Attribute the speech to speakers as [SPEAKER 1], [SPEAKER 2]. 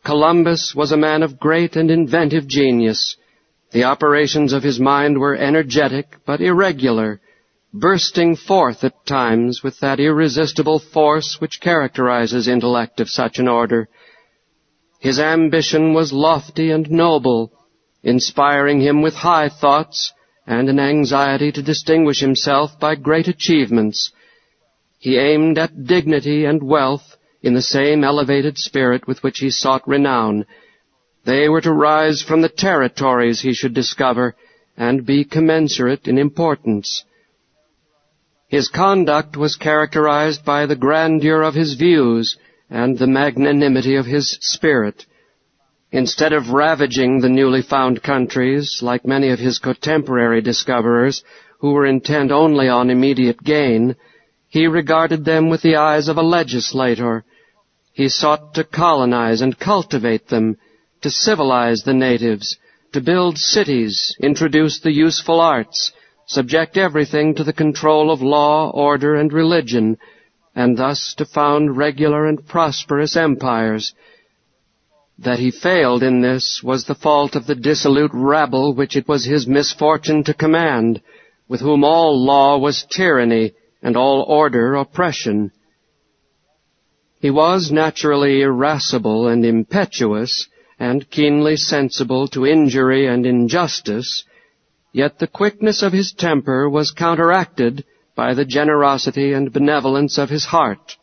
[SPEAKER 1] Columbus was a man of great and inventive genius. The operations of his mind were energetic but irregular, bursting forth at times with that irresistible force which characterizes intellect of such an order. His ambition was lofty and noble, inspiring him with high thoughts and an anxiety to distinguish himself by great achievements. He aimed at dignity and wealth in the same elevated spirit with which he sought renown. They were to rise from the territories he should discover and be commensurate in importance. His conduct was characterized by the grandeur of his views and the magnanimity of his spirit. Instead of ravaging the newly found countries, like many of his contemporary discoverers, who were intent only on immediate gain, he regarded them with the eyes of a legislator. He sought to colonize and cultivate them, to civilize the natives, to build cities, introduce the useful arts, subject everything to the control of law, order, and religion, and thus to found regular and prosperous empires. That he failed in this was the fault of the dissolute rabble which it was his misfortune to command, with whom all law was tyranny and all order oppression. He was naturally irascible and impetuous, and keenly sensible to injury and injustice, yet the quickness of his temper was counteracted by the generosity and benevolence of his heart.